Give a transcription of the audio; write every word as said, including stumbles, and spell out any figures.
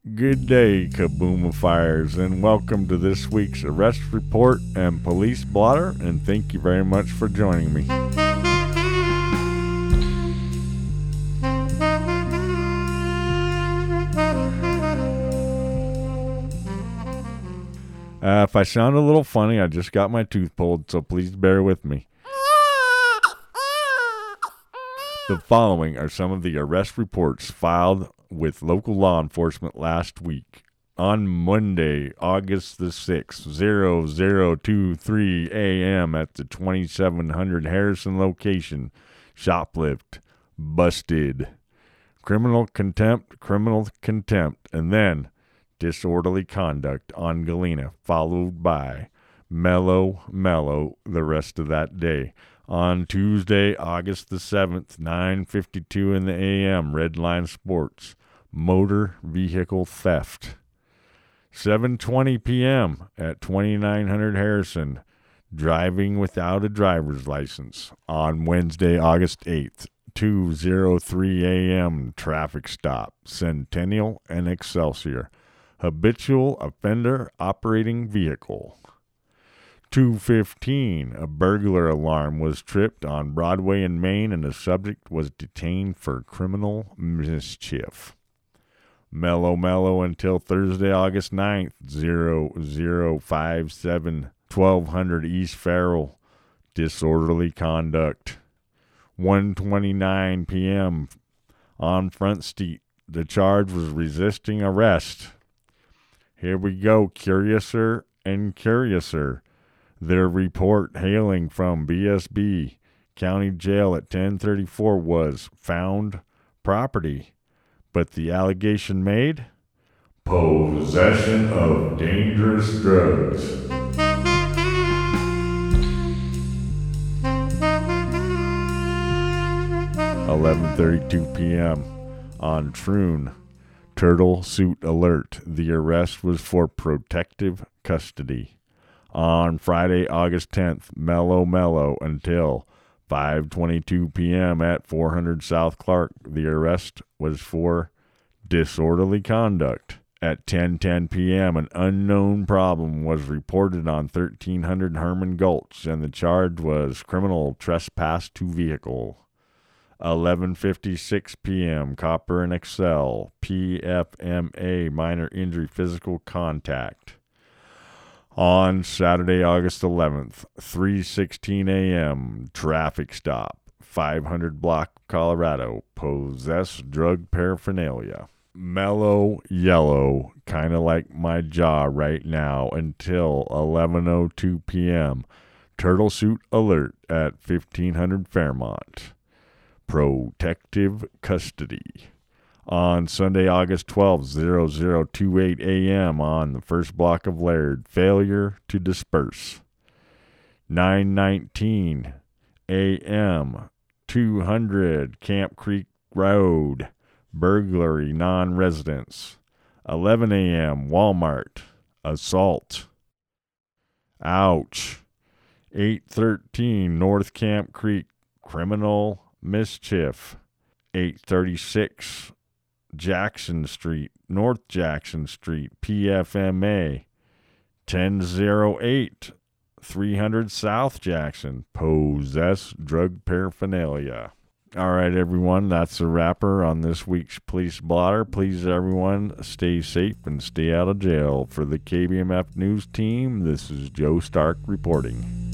Good day, Kaboomifiers, and welcome to this week's Arrest Report and Police Blotter, and thank you very much for joining me. Uh, if I sound a little funny, I just got my tooth pulled, so please bear with me. The following are some of the arrest reports filed with local law enforcement last week. On Monday, August the sixth, zero zero two three a.m. at the twenty-seven hundred Harrison location, shoplift, busted. Criminal contempt, criminal contempt, and then disorderly conduct on Galena, followed by mellow, mellow the rest of that day. On Tuesday, August the seventh, nine fifty-two in the a m, Redline Sports, motor vehicle theft. seven twenty p.m. at twenty-nine hundred Harrison, driving without a driver's license. On Wednesday, August eighth, two oh three a.m., traffic stop, Centennial and Excelsior, habitual offender operating vehicle. two fifteen, a burglar alarm was tripped on Broadway in Maine, and the subject was detained for criminal mischief. Mellow, mellow until Thursday, August ninth, zero zero five seven, twelve hundred East Farrell, disorderly conduct. one twenty-nine p.m. on Front Street, the charge was resisting arrest. Here we go, curiouser and curiouser. Their report hailing from B S B County Jail at ten thirty-four was found property, but the allegation made? Possession of dangerous drugs. eleven thirty-two p.m. on Troon, Turtle Suit Alert. The arrest was for protective custody. On Friday, August tenth, mellow, mellow until five twenty-two p.m. at four hundred South Clark. The arrest was for disorderly conduct. At ten ten p.m., an unknown problem was reported on thirteen hundred Herman Gulch, and the charge was criminal trespass to vehicle. eleven fifty-six p.m., Copper and Excel, P F M A, minor injury, physical contact. On Saturday, August eleventh, three sixteen a.m., traffic stop, five hundred block, Colorado, possess drug paraphernalia. Mellow yellow, kind of like my jaw right now, until eleven oh two p.m., Turtle Suit Alert at fifteen hundred Fairmont, protective custody. On Sunday, August twelfth, zero zero two eight a.m. on the first block of Laird, failure to disperse. nine nineteen a.m., two hundred Camp Creek Road, burglary, non-residents. eleven a.m., Walmart, assault. Ouch. eight thirteen, North Camp Creek, criminal mischief. eight thirty-six, Jackson Street, North Jackson Street, P F M A. ten oh eight, three hundred South Jackson, possess drug paraphernalia. All right, everyone, that's a wrapper on this week's Police Blotter. Please, everyone, stay safe and stay out of jail. For the K B M F News team, this is Joe Stark reporting.